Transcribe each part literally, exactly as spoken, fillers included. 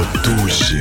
Тузін.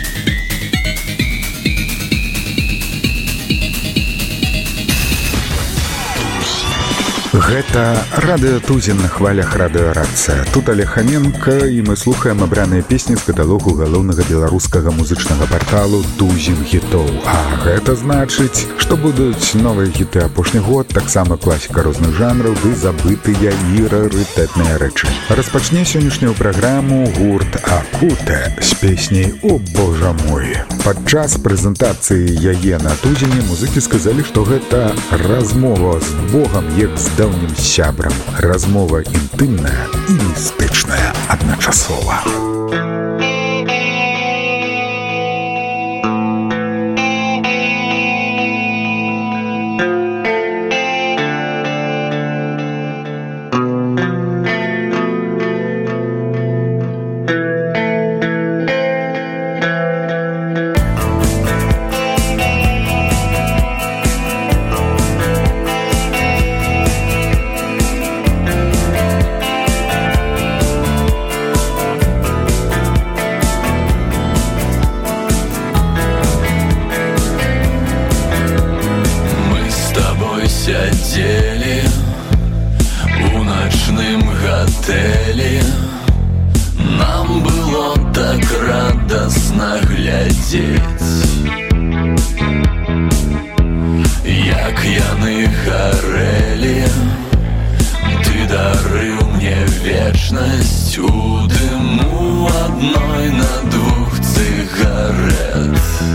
Гэта радыё Тузін на хвалях радыёрацыя. Тут Олег Хаменко, і мы слухаем абраныя песні з каталогу галоўнага беларускага музычнага парталу Тузін хітоў. А гэта значыць, што будуць новыя хіты апошні год, таксама класіка розных жанраў ды забытыя і рарытэтныя рэчы. Распачне сённяшнюю праграму гурт Акутэ з песняй «О, божа мой». Падчас прэзентацыі яе на Тузіне музыкі сказалі, што гэта размова з Богам, як з даўнім сябрам. Размова інтымная і містычная адначасова. Сядзелі у начным гатэлі, нам было так радасна глядзець, як яны гарэлі. Ты дарыў мне вечнасць у дыму адной на двух цыгарэт.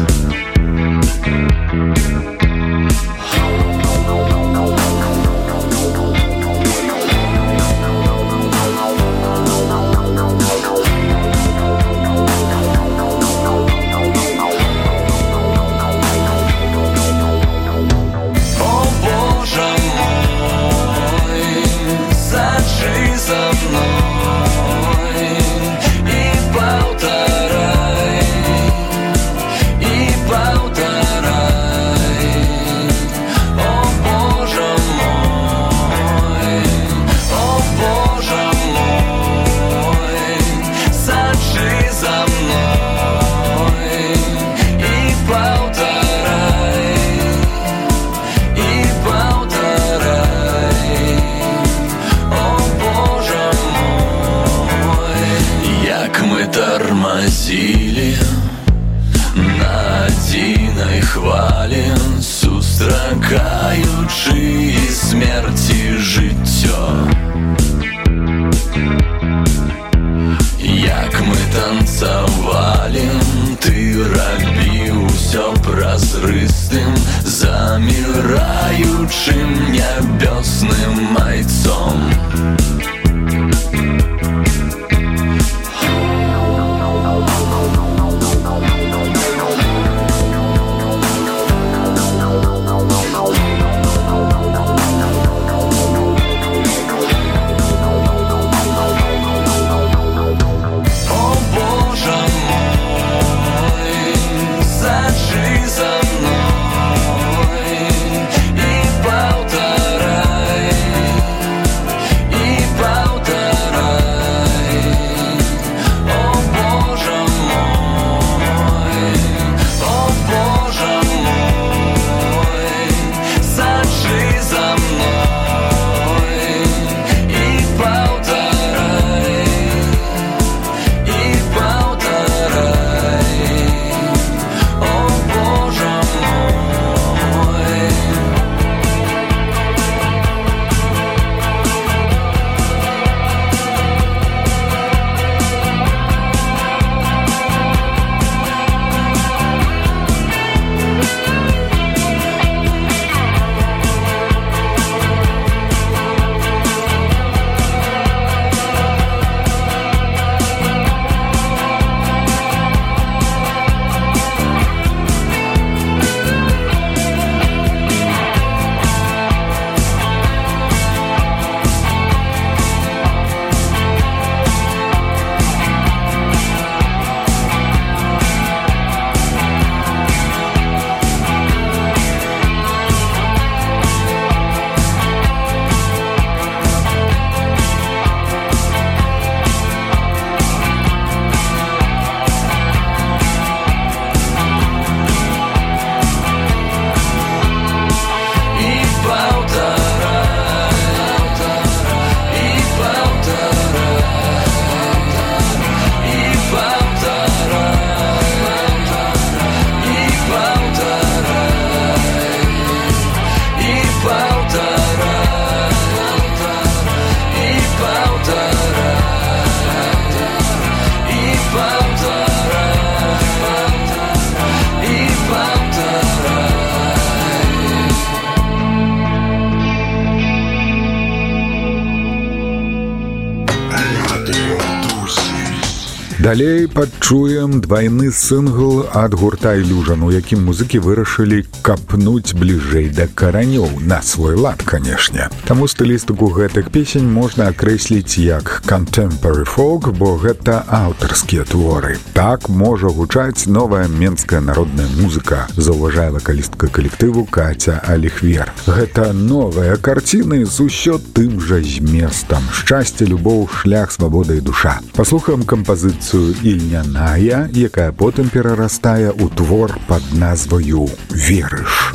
Тормозили на адзінай хвалі, сустракаючы смерці жыццё. Як мы танцавалі, ты рабіў усё празрыстым, заміраючым нябёсным майцом. И Далей пачуем двайны сынгл ад гурта «Illusion», у якім музыкі вырашылі капнуць бліжэй да каранёў, на свой лад, канешне. Таму стылістыку гэтых песень можна акрэсліць як contemporary folk, бо гэта аўтарскія творы. Так можа гучаць новая менская народная музыка, заўважае вакалістка калектыву Каця Аліхвер. Гэта новая карціны з усё тым жа зместам. Шчасце, любоў, шлях, свабода і душа. Паслухаем кампазіцыю «Ільняная», якая потым перарастае ў твор пад назваю «Верыш».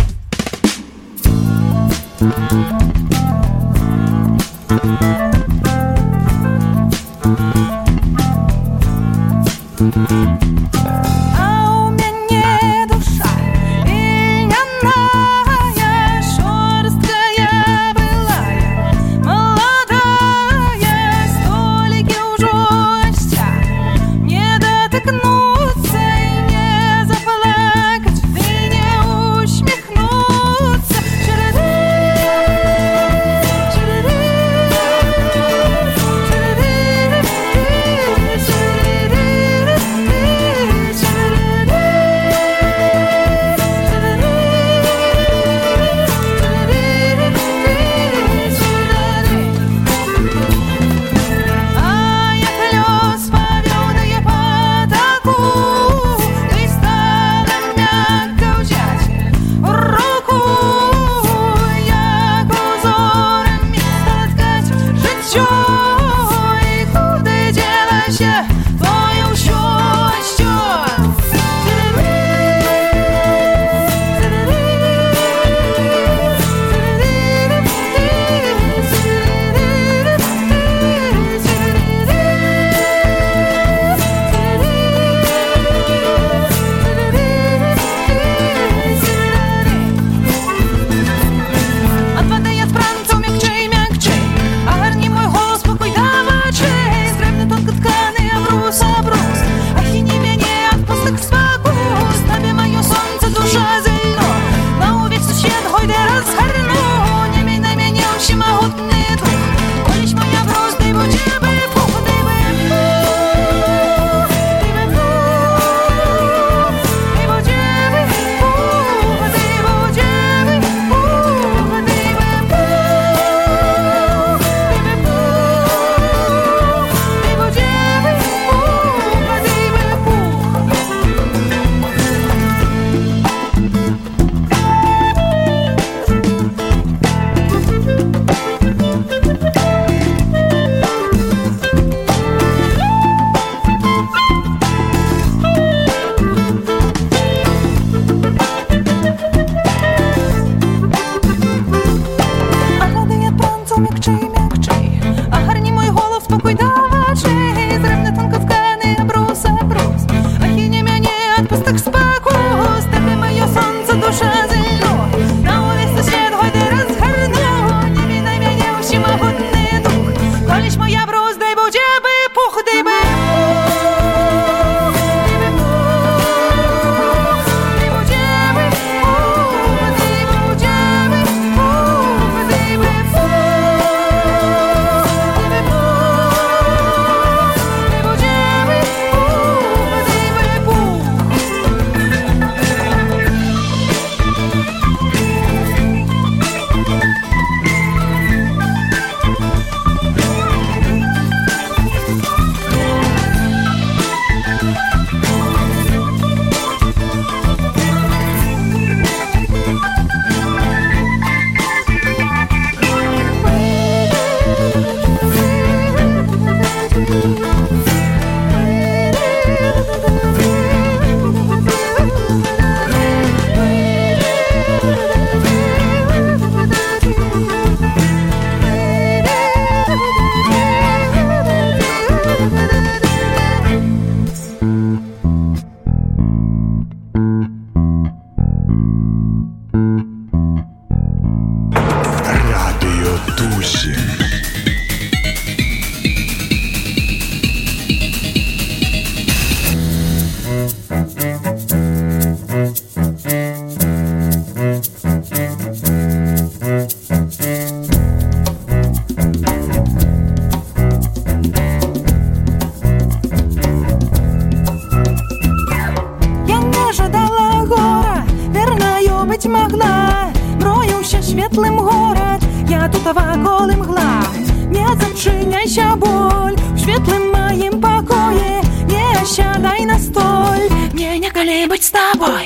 навакол імгла. Не зачыняйся, боль, у светлым моим покое. Не сядай на столь, мне некогда быть с тобой.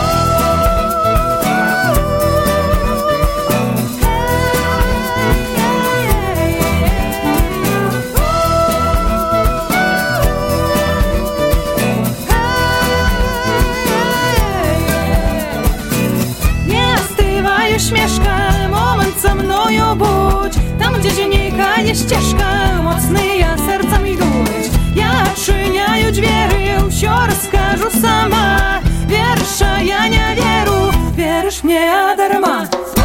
Śmieszka, moment ze mną budź. Tam, gdzie dziennika jest ścieżka, mocny ja sercem idąć. Ja czyniаю drzwi, все расскажу сама. Wiersz, a ja nie wieru, wierzysz mnie, a darma.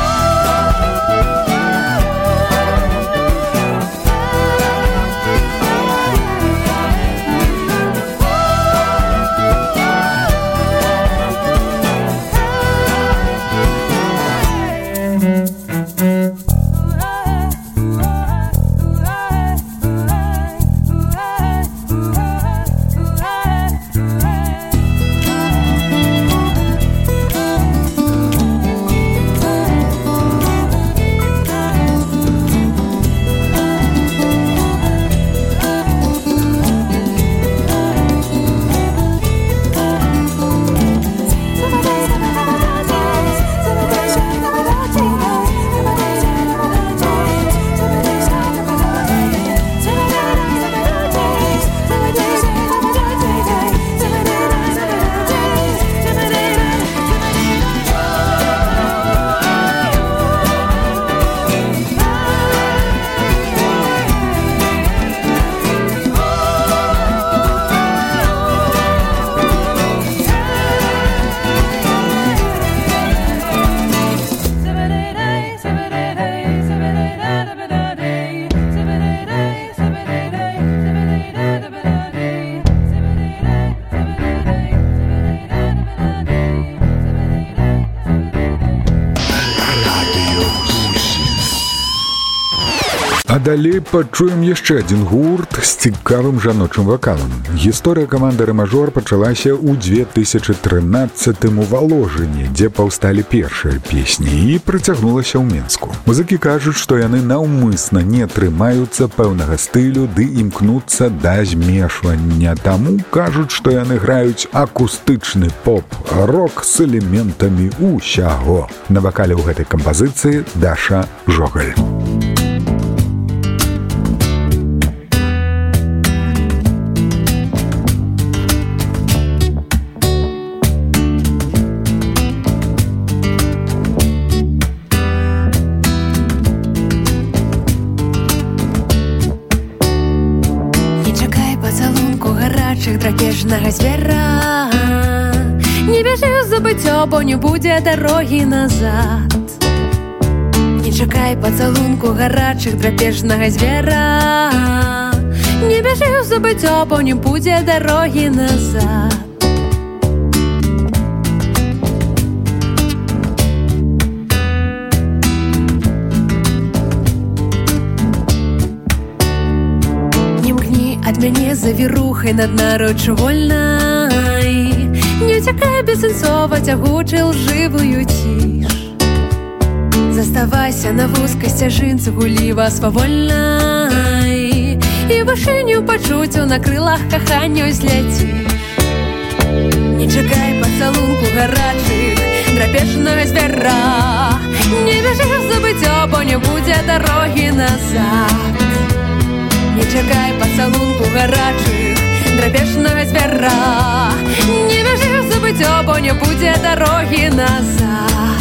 А далей пачуем яшчэ адзін гурт з цікавым жаночым вакалам. Гісторыя каманды «Рэ-мажор» пачалася ў две тысячы трынаццатым у Валожыні, дзе паўсталі першыя песні, і працягнулася ў Менску. Музыкі кажуць, што яны наўмысна не трымаюцца пэўнага стылю ды імкнуцца да змешвання. Таму кажуць, што яны граюць акустычны поп-рок з элементамі усяго. На вакале ў гэтай кампазіцыі Даша Жогаль. Драпежнага звера. Не бяжы ў забыццё, бо не будзе дарогі назад. Не чакай пацалунку гарачых драпежнага звера. Не бяжы ў забыццё, бо не будзе дарогі назад. Ад мяне завірухай над нарочу вольнай. Не ўцякай бессэнсова цягучай лжывую ціш. Заставайся на вузкай сцяжынцы гуліва свавольнай. І вышыню пачуццю на крылах кахання ўзляціш. Не чакай пацалунку гарачых драпежнага звяра. Не бяжы ў забыццё, бо не будзе дарогі назад. Не чакай пацалунку гарачых драпежнага звяра. Не бяжы ў забыццё, бо не будзе дарогі назад.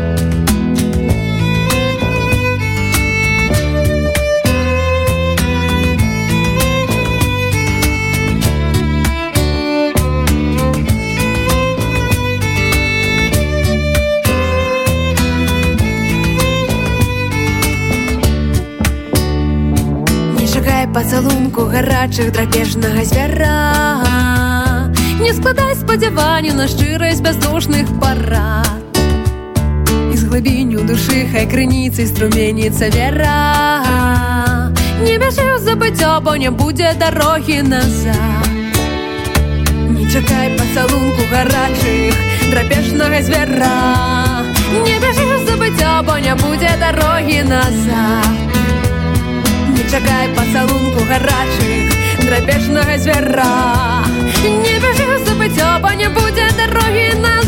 Пацалунку гарачых драпежнага звяра. Не складай спадзяванняў на шчырасць бяздушных парад. З глыбіню душы хай крыніцай струменіцца вера. Не бяжы ў забыццё, бо не будзе дарогі назад. Не чакай пацалунку гарачых драпежнага звяра. Не бяжы ў забыццё, забыццё, бо не будзе дарогі назад. Не чакай пацалунку гарачых драпежнага звяра. Не бяжы ў забыццё, бо не будзе дарогі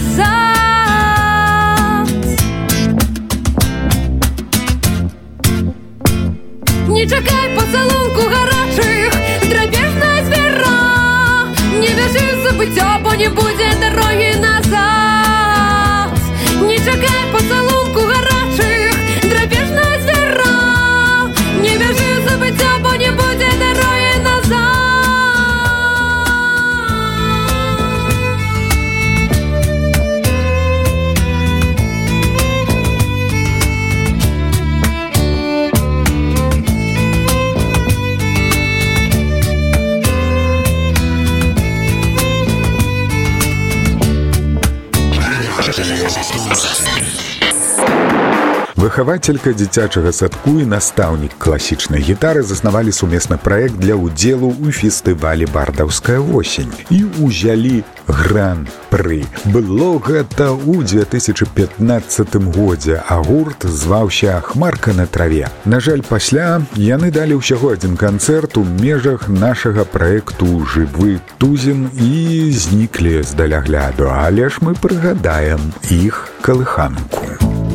назад. Не чакай пацалунку гарачых драпежнага звяра. Не бяжы ў забыццё, бо не будзе дарогі назад. Не чакай пацалунку гарачых драпежнага звяра. Не бяжы ў забыццё, бо не будзе дарогі назад. Выхавацелька дзіцячага садку і настаўнік класічнай гітары заснавалі сумесны праект для ўдзелу ў фестывалі «Бардаўская восень» і ўзялі гран-пры. Было гэта ў две тысячы пятнаццатым годзе, а гурт зваўся «Хмарка на траве». На жаль, пасля яны далі ўсяго адзін канцэрт у межах нашага праекту «Жывы тузін» і зніклі з далягляду, але ж мы прыгадаем іх калыханку.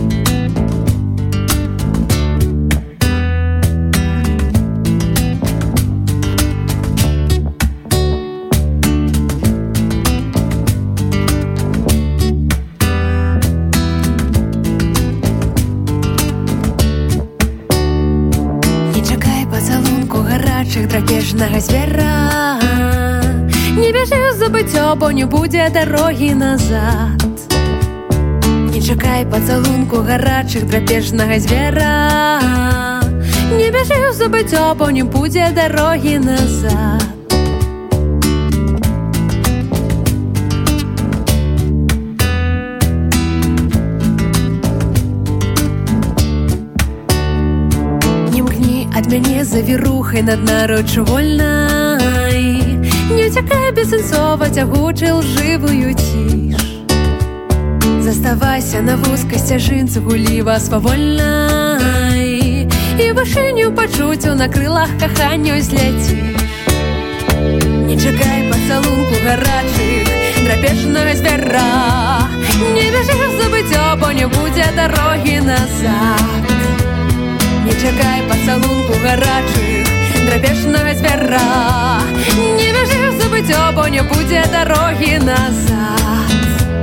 Драпежнага звяра. Не бяжы ў забыццё, бо не будзе дарогі назад. Не чакай пацалунку гарачых драпежнага звяра. Не бяжы ў забыццё, бо не будзе дарогі назад. Ад мяне завірухай над нарочу вольнай. Не ўцякай бессэнсова цягучы лжывую ціш. Заставайся на вузкай сцяжынцы гуліва свавольнай. І вышыню пачуццю на крылах каханню зляціш. Не чакай пацалунку гарачых драпежнага звяра. Не бяжы ў забыццё, бо не будзе дарогі назад. Не чакай пацалунку гарачых драпежнага звяра. Не бяжы ў забыццё, бо не будзе дарогі назад.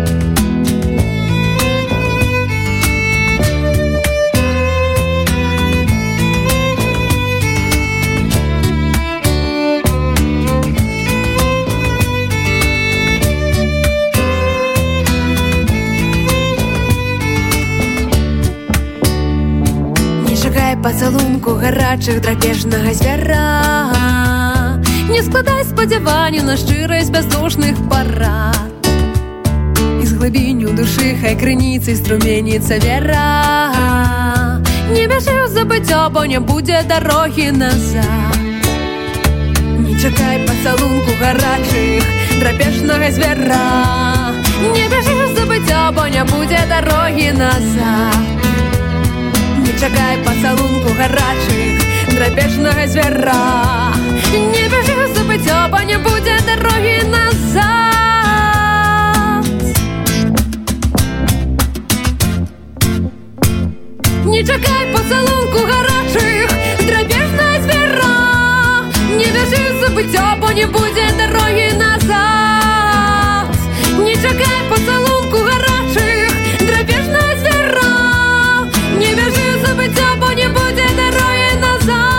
Пацалунку гарачых драпежнага звяра. Не складай спадзяванню на шчырасць бяздушных парад. З глыбіню душы хай крыніцай струменіцца вера. Не бяжы ў забыццё, бо не будзе дарогі назад. Не чакай пацалунку гарачых драпежнага звяра. Не бяжы ў забыццё, бо не будзе дарогі назад. Не чакай пацалунку гарачых драпежнага звяра. Не бяжы ў забыццё, бо не будзе дарогі назад. Не чакай пацалунку гарачых драпежнага звяра. Не бяжы ў забыццё, бо не будзе дарогі назад. Не чакай пацалунку гарачых драпежнага звяра. Не бяжы ў забыццё, бо не будзе дарогі назад.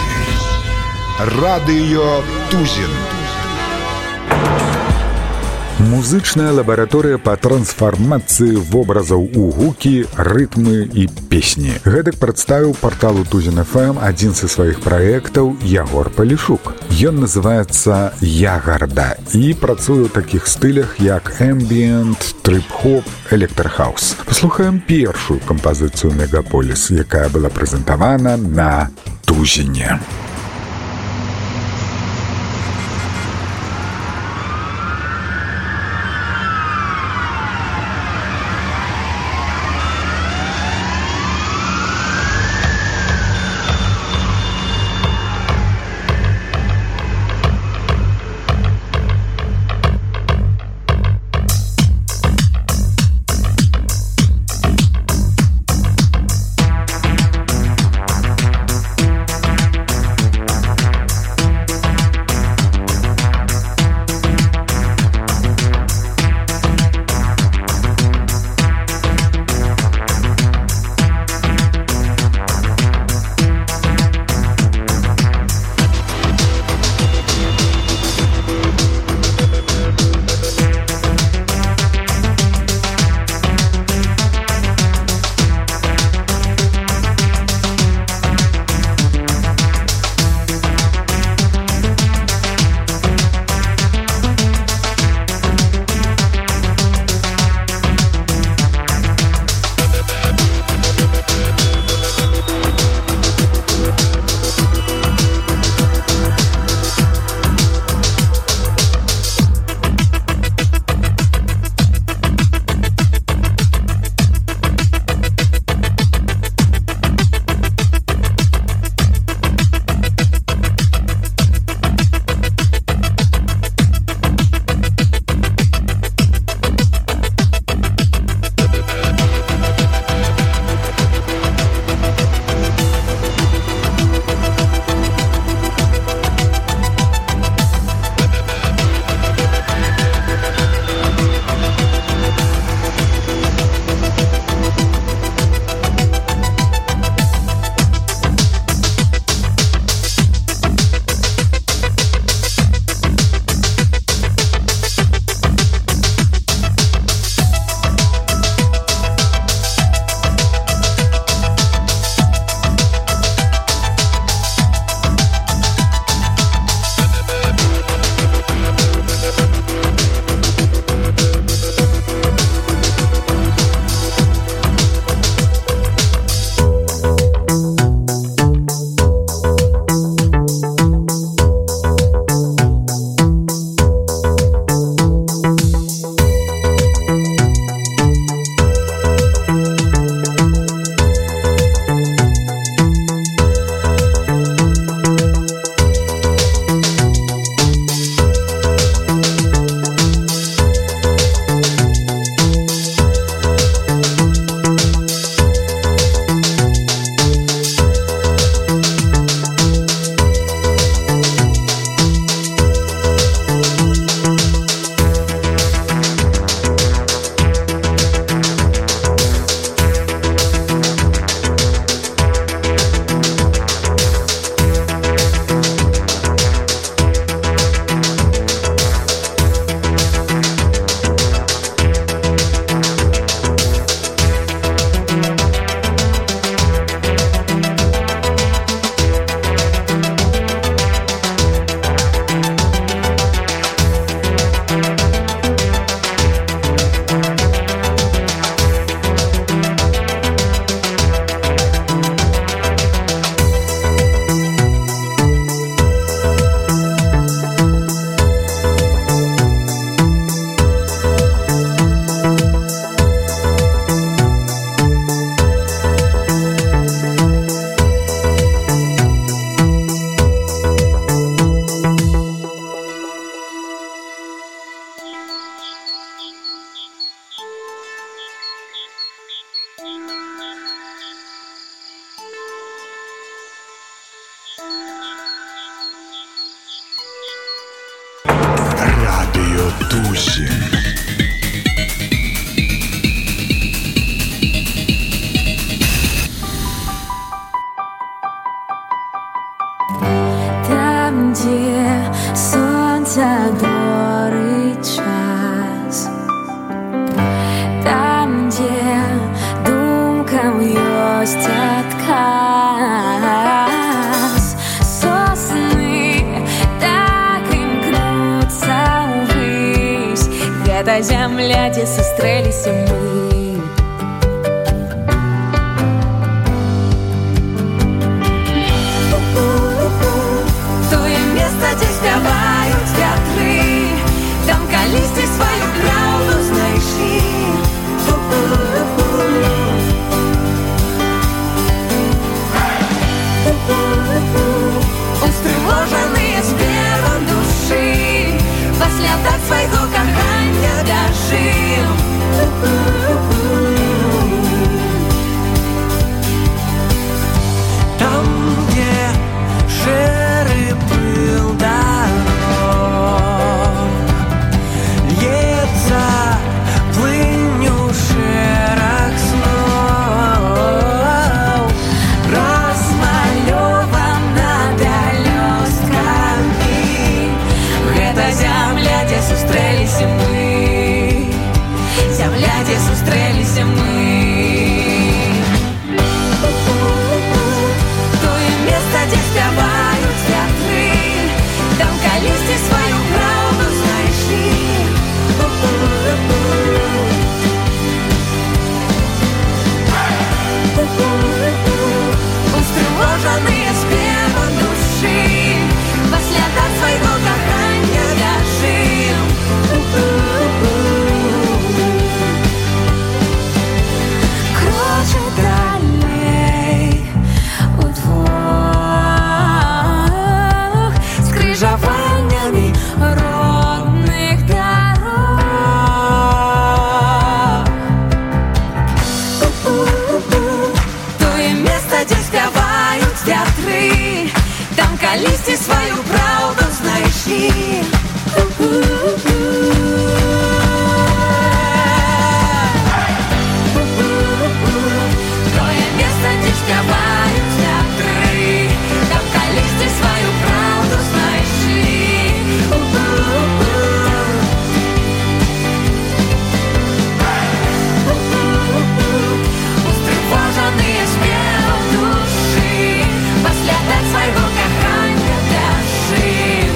Радыё Тузін. Музычная лабараторыя па трансфармацыі вобразаў у гукі, рытмы і песні. Гэтак прадставіў парталу Тузін эф эм адзін са сваіх праектаў Ягор Палішук. Ён называецца «Ягарда» і працуе ў такіх стылях, як эмбіент, трып-хоп, электрахаус. Паслухаем першую кампазіцыю «Мегаполіс», якая была прэзентавана на Тузіне. Тузін. Там, где солнце горит час, Гэта зямля, дзе сустрэліся мы. Тое месца, дзе спяваюць вятры, там калісьці сваю праўду знайшлі. Устрывожаныя спевам душы, па слядах свайго кахання бяжым. Там, дзе шэры пыл дарог, льецца плынню шэраг снов, размалёвана пялёсткамі. Гэта зямля, дзе сустрэліся мы, зямля, дзе сустрэліся мы. Тое месца, дзе спяваюць вятры, там калісьці сваю праўду знайшлі. Устрывожаныя спевам душы, па слядах свайго кахання бяжым. Крочы далей удвох, скрыжаваннямі родных дарог. Тое месца, дзе спяваюць вятры, там калісьці сваю праўду знайшлі. Тое месца, дзе спяваюць вятры, там калісьці сваю праўду знайшлі. Устрывожаныя спевам душы, па слядах свайго кахання бяжым.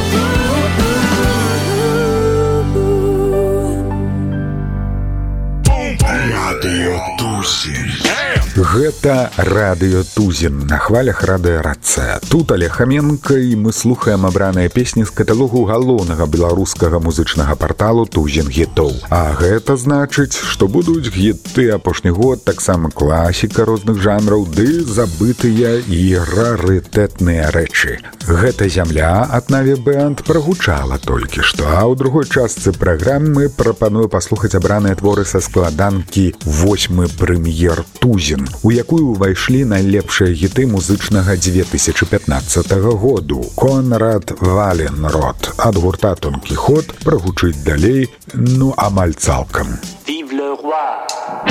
Радыё Тузін. Гэта радыё Тузін на хвалях радыёрацыя. Тут Олег Хаменка, і мы слухаем абраныя песні з каталогу галоўнага беларускага музычнага парталу Тузін гітоў. А гэта значыць, што будуць гіты апошні год, таксама класіка розных жанраў, ды забытыя і рарытэтныя рэчы. Гэта зямля ад Наві Бэнд прагучала толькі што, а ў другой частцы праграмы прапаную паслухаць абраныя творы са складанкі «Восьмы прэм'ер Тузін», у якую ўвайшлі найлепшыя гіты музычнага дзве тысячы пятнаццатага году. Конрад Валенрод ад гурта «Тонкі ход» прагучыць далей, ну амаль цалкам. Vive le roi!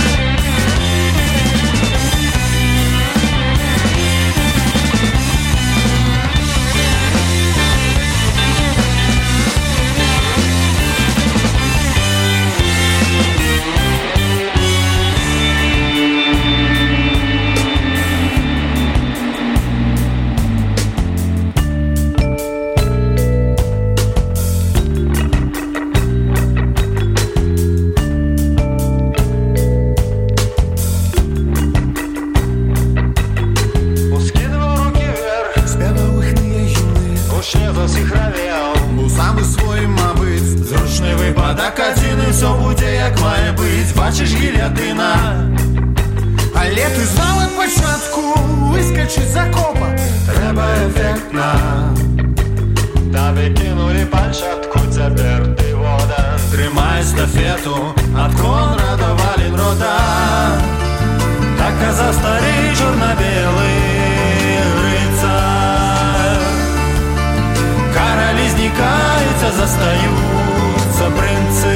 Бачиш, гільятина, але ти знала початку, вискочить з окопа, треба ефектна. Та викинули пальчатку, тепер ти вода. Тримай естафету від Конрада Валенрода. Так казав старий чорно-білий рицар. Королі зникаються, застаються принци.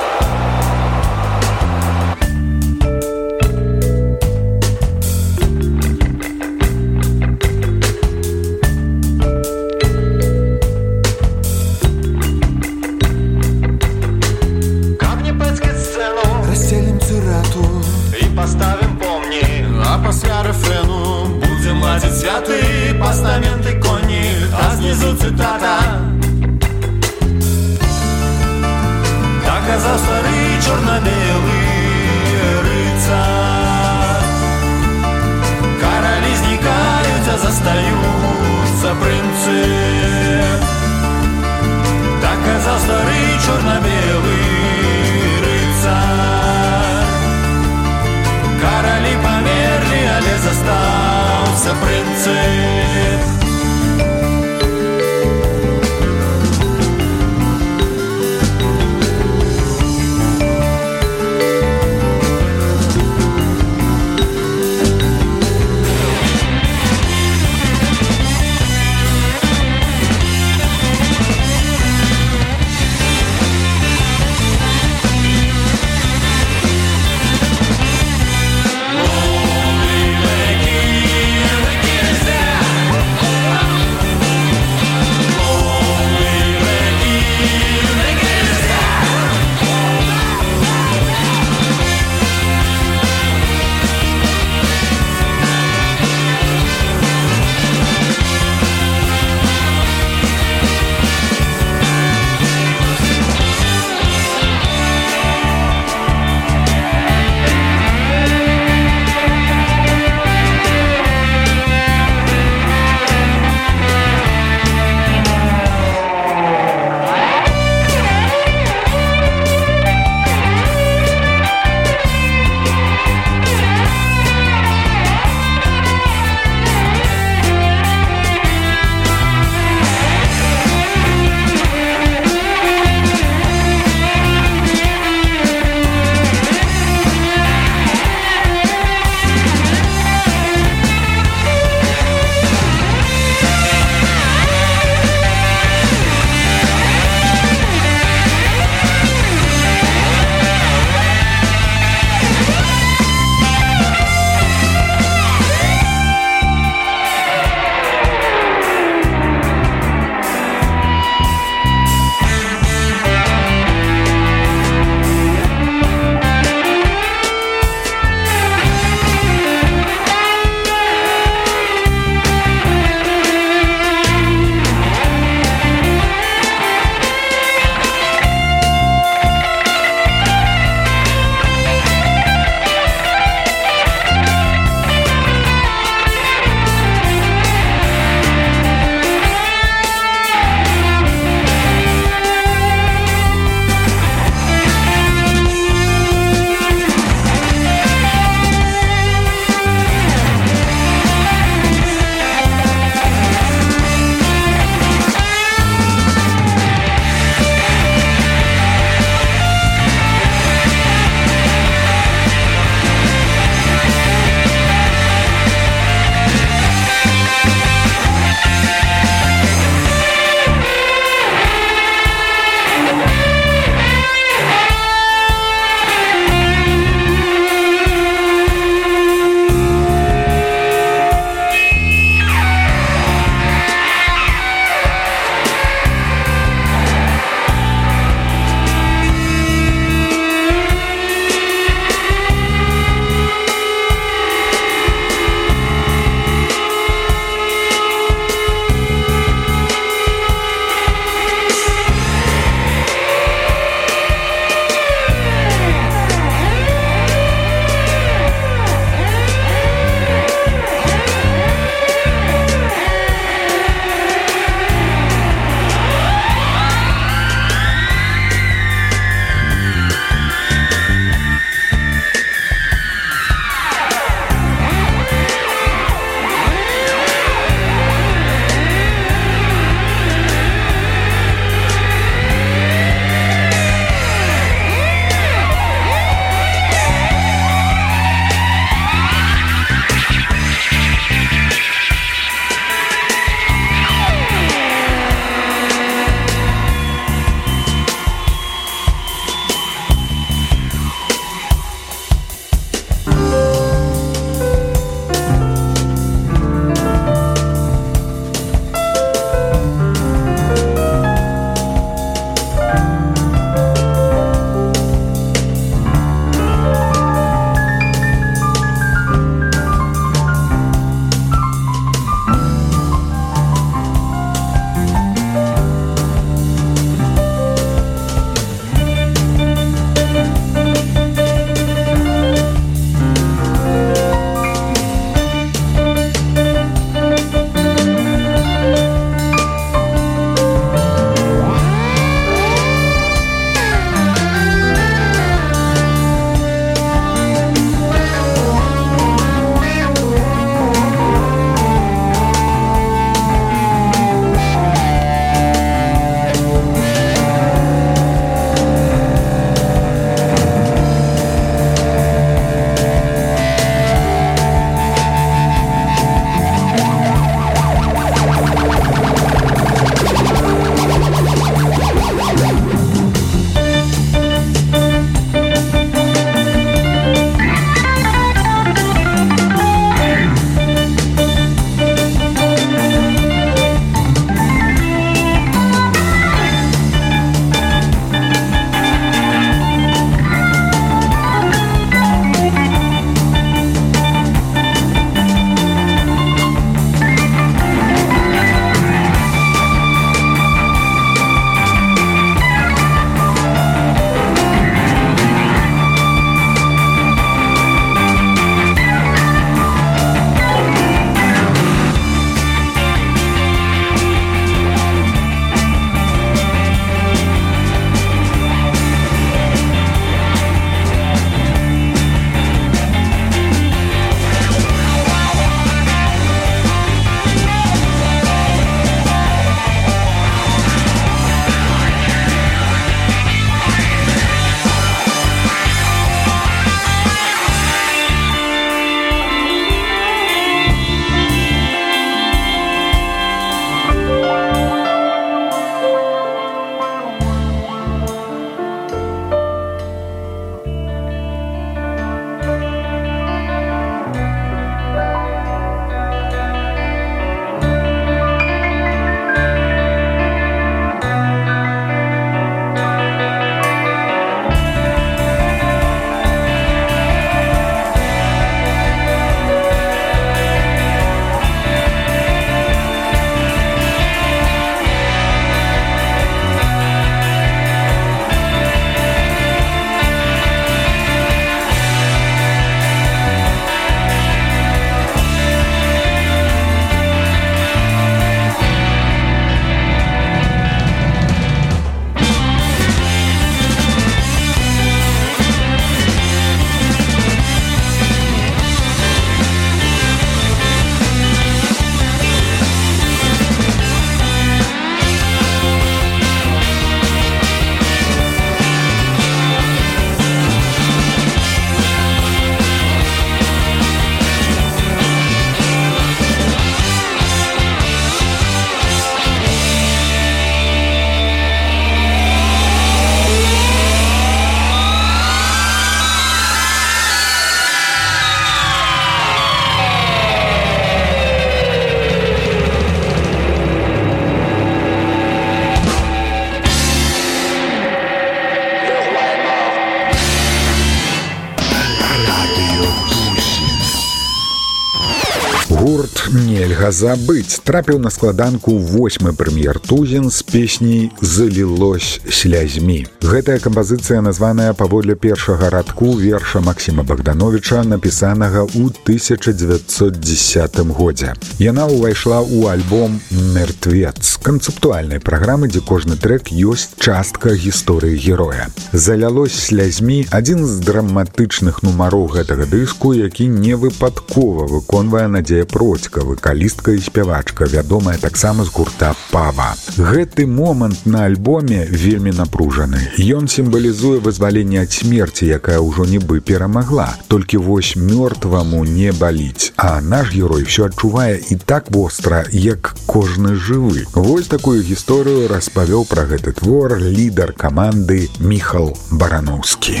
«Каза быць» трапіў на складанку восьмы прэм'ер тузін з песняй «Залілось слязьмі». Гэтая кампазіцыя названая паводле першага радку верша Максіма Богдановича, напісанага ў тысяча дзевяцьсот дзесятым годзе. Яна ўвайшла ў альбом «Мертвец» канцэптуальнай праграмы, дзе кожны трэк ёсць частка гісторыі героя. «Залілось слязьмі» – адзін з драматычных нумароў гэтага дыску, які не выпадкова выконвае Надзея Процька, вакалістка і спявачка, вядомая таксама з гурта «Пава». Гэты момант на альбоме вельмі напружаны. Ён сімвалізуе вызваленне ад смерці, якая ўжо нібы перамагла. Толькі вось мёртваму не баліць, а наш герой ўсё адчувае і так востра, як кожны жывы. Вось такую гісторыю распавёў пра гэты твор лідар каманды Міхал Барановскі.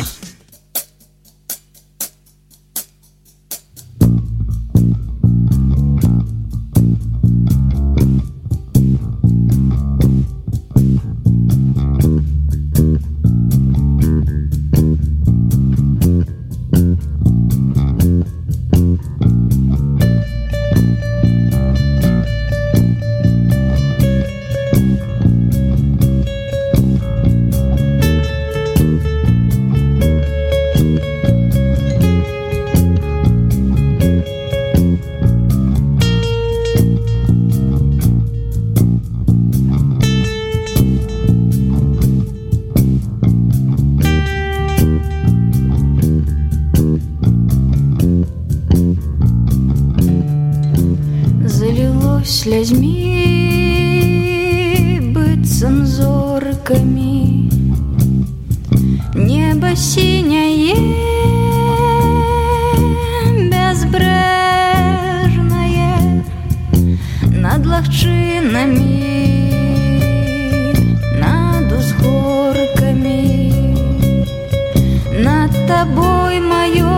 Слязьмі быццам зоркамі, неба сіняе бязбрэжнае над лагчынамі, над узгоркамі, над табой маё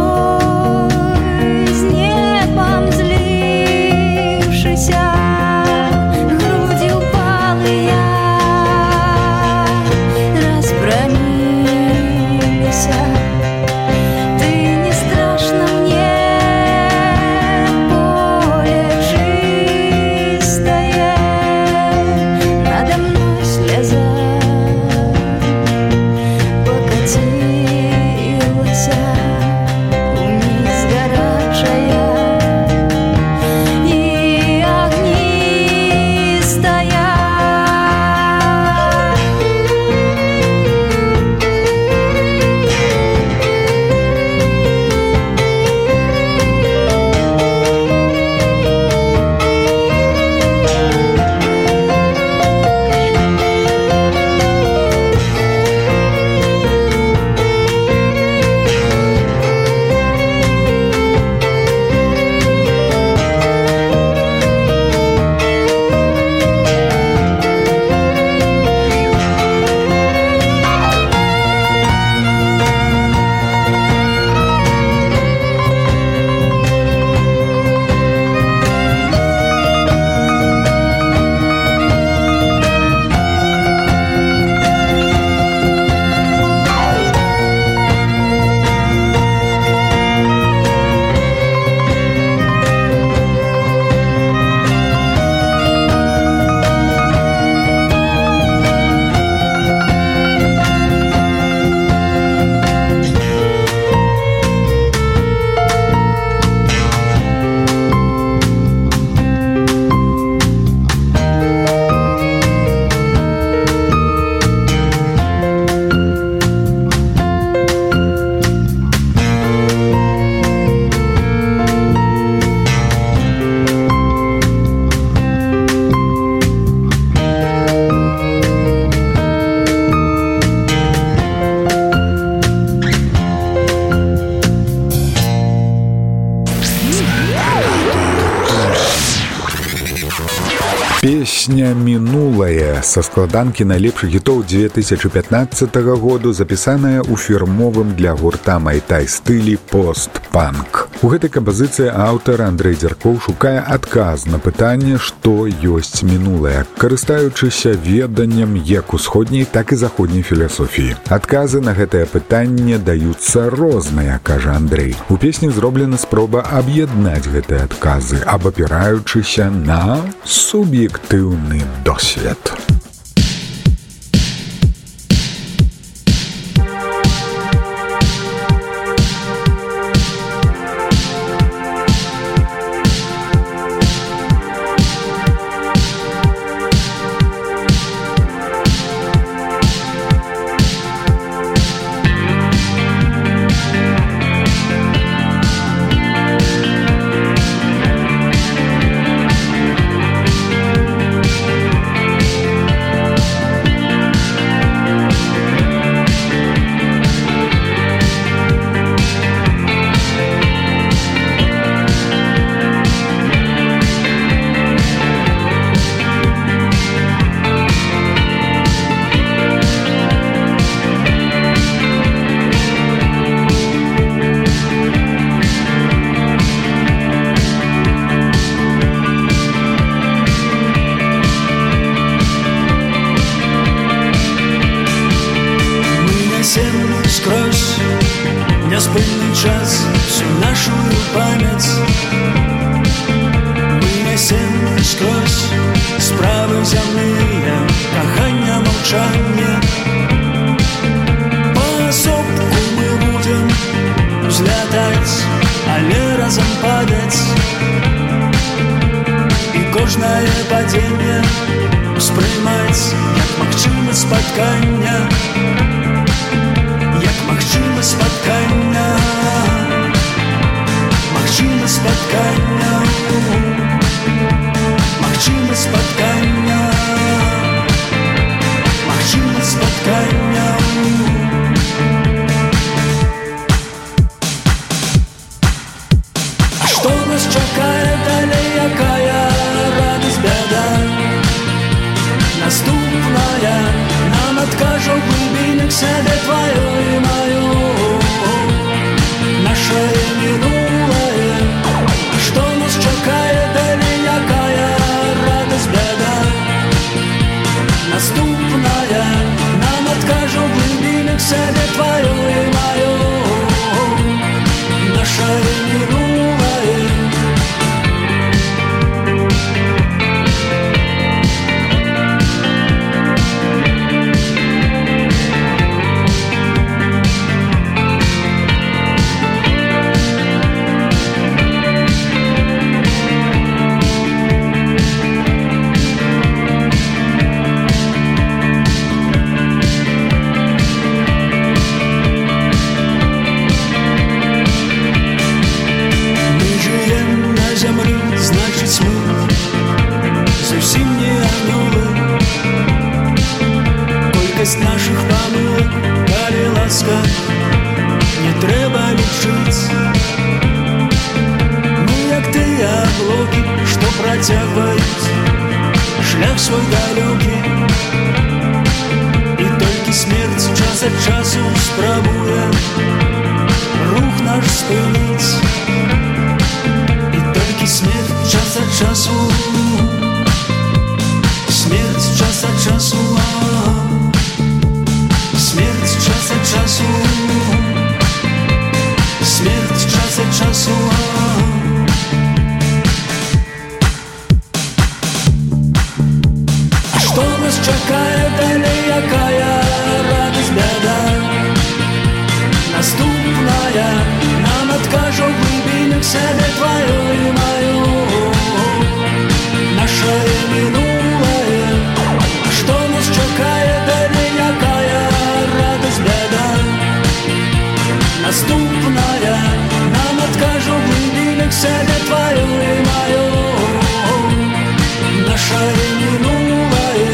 з небом злівшися. Песня «Мінулае» са складанкі найлепшых хітоў две тысячы пятнаццатага году, запісаная ў фірмовым для гурта Майтай стылі пост-панк. У гэтай кампазіцыі аўтар Андрэй Дзяркоў шукае адказ на пытанне, што ёсць мінулае, карыстаючыся веданнем як усходняй, так і заходняй філасофіі. Адказы на гэтае пытанне даюцца розныя, кажа Андрэй. У песні зроблена спроба аб'яднаць гэтыя адказы, абапіраючыся на суб'ектыўны досвед. Скрозь няспынны час всю нашу памяць мы нясем скрозь справы зямныя, кахання, маўчанне. Паасобку мы будзем взлятаць, але разам падаць, і кожнае падзенне успрымаць як магчымасць спаткання, як магчымасць спаткання, магчымасць спаткання, магчымасць спаткання, магчымасць спаткання. А што нас чакае далей, якая радасць, бяда наступная? Нам адкажа ў глыбінях сябе тваё і маё, нашае мінулае. А што нас чакае далей, якая радасць, бяда наступная? Нам адкажа ў глыбінях сябе тваё і маё, нашае мінулае. Наших памылак, калі ласка, не трэба лічыць. Мы як тыя блокі, што працягваюць шлях свой далёкі, і толькі смерць час ад часу спрабуе рух наш спыніць, і толькі смерць час ад часу, смерць час ад часу, смерть час от часу, смерть час от часу. А што нас чакае далей, якая радасць, бяда наступная? Нам адкажа ў глыбінях сябе тваё і маё, нашае мінулае. А што нас чакае далей, якая радасць, бяда наступная? Нам адкажа ў глыбінях сябе тваё і маё, нашае мінулае.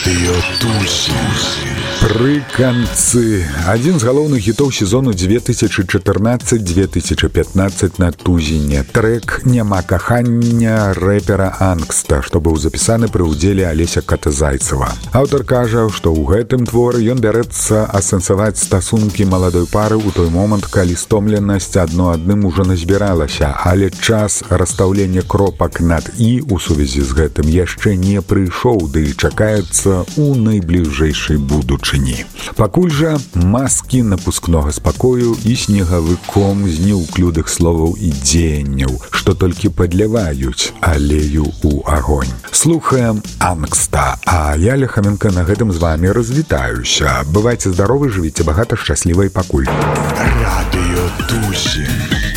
Радыё Тузін. Пры канцы адзін з галоўных хітоў сезону две тысячи чатырнаццаць - две тысячи пятнаццаць на Тузіне. Трэк «Няма кахання» рэпера Ангста, што быў запісаны пры ўдзеле Алеся Катазайцева. Аўтар кажа, што ў гэтым творы ён бярэцца асэнсаваць стасункі маладой пары ў той момант, калі стомленасць адно адным ужо назбіралася, але час расстаўлення кропак над «і» у сувязі з гэтым яшчэ не прыйшоў, ды і чакаецца ў найбліжэйшай будучыні. Пакуль жа маскі напускнога спакою і снегавыком з неўклюдых словаў і дзеянняў, што толькі падліваюць алею ў агонь. Слухаем Ангста, а я, Лехаменко, на гэтым з вамі развітаюся. Бывайце здаровы, жывіце багата, шчасліва і пакуль. Радыё Тузін.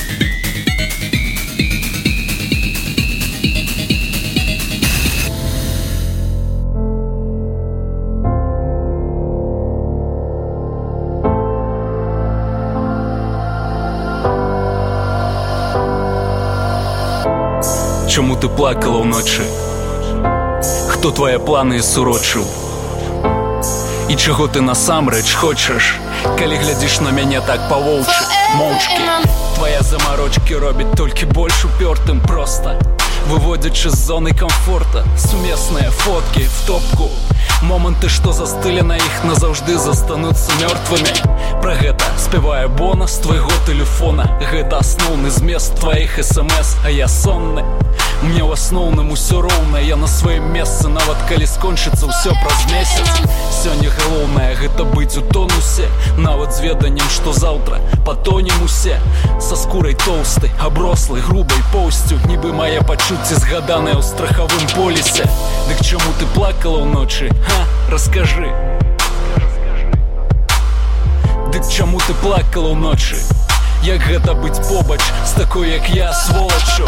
Чому ти плакала вночі? Хто твої плани сурочив? І чого ти насамрэч хочеш, калі глядзіш на мяне так па-воўчы, моўчкі? Твоя заморочки робить толькі больш упертым просто, выводячы з зоны комфорта сумесныя фотки в топку. Моманты, што застылі на іх, назаўжды застануцца мёртвымі. Пра гэта спявае Бона з твайго тэлефона. Гэта асноўны змест тваіх эс-эм-эс, а я сонны. Мне ў асноўным усё роўна, я на сваім месцы, нават калі скончыцца ўсё праз месяц. Сёння галоўнае гэта быць у тонусе, нават з веданнем, што заўтра патонем усе. Са скурай тоўстай, аброслай, грубай поўсцю, нібы мае пачуцці згаданыя ў страхавым полісе. Дык чаму ты плакала ўночы? Ха, раскажы. Дык чаму ты плакала ўночы? Як гэта быць побач з такой, як я, сволачу?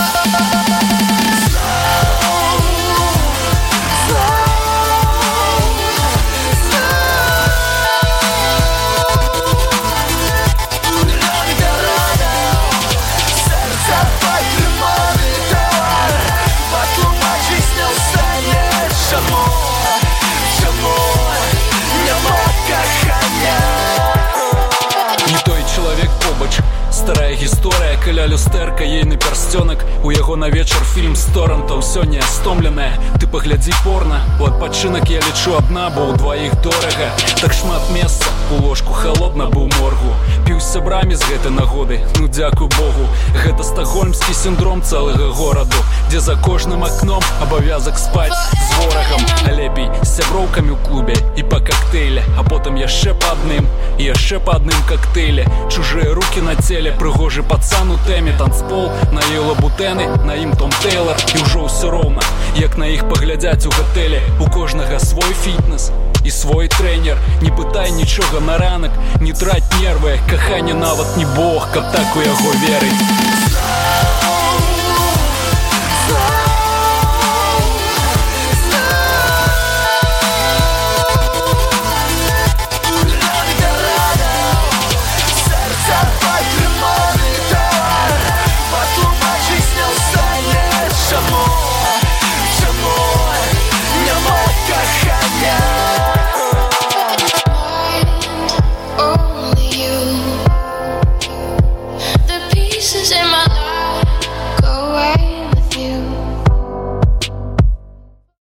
Старая гісторыя, каля люстэрка, ейны пярсцёнак. У яго на вечар фільм з торрентаў. Сёння стомленая, ты паглядзі порна. У адпачынак я лічу адна, бо ў дваіх дорага. Так шмат месца, у ложку халодна быў моргу. Піў з сябрамі з гэтай нагоды, ну дзякуй Богу. Гэта стакгольмскі сіндром цэлага гораду, дзе за кожным акном абавязак спаць з ворагам, а лепей з сяброўкамі ў клубе і па кактэйле, а потым яшчэ па адным, і яшчэ па адным кактэйле. Чужыя рукі на целе, прыгожы пацан у тэме, танцпол, на ёй лабутэны, на ім Том Тэйлор. І ўжо ўсё роўна, як на іх паглядзяць у гатэле. У кожнага свой фітнес і свой трэнер. Не пытай нічога на ранак, не траць нервы. Каханне нават не Бог, каб так у яго верыць.